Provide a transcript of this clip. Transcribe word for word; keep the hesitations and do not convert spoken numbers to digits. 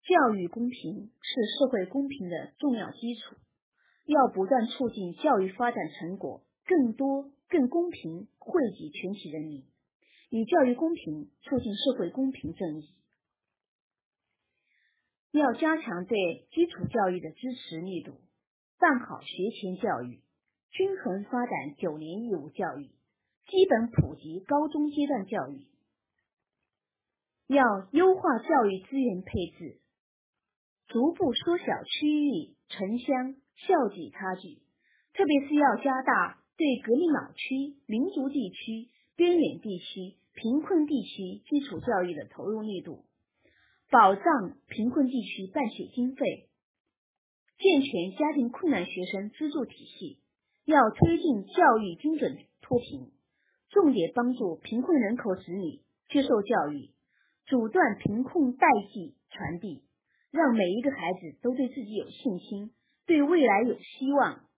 教育公平是社会公平的重要基础，要不断促进教育发展成果更多、更公平惠及全体人民，以教育公平促进社会公平正义。要加强对基础教育的支持力度，办好学前教育，均衡发展九年义务教育，基本普及高中阶段教育。要优化教育资源配置，逐步缩小区域、城乡、校际差距，特别是要加大对革命老区、民族地区、边远地区、贫困地区基础教育的投入力度，保障贫困地区办学经费，健全家庭困难学生资助体系，要推进教育精准脱贫，重点帮助贫困人口子女接受教育，阻断贫困代际传递，让每一个孩子都对自己有信心，对未来有希望，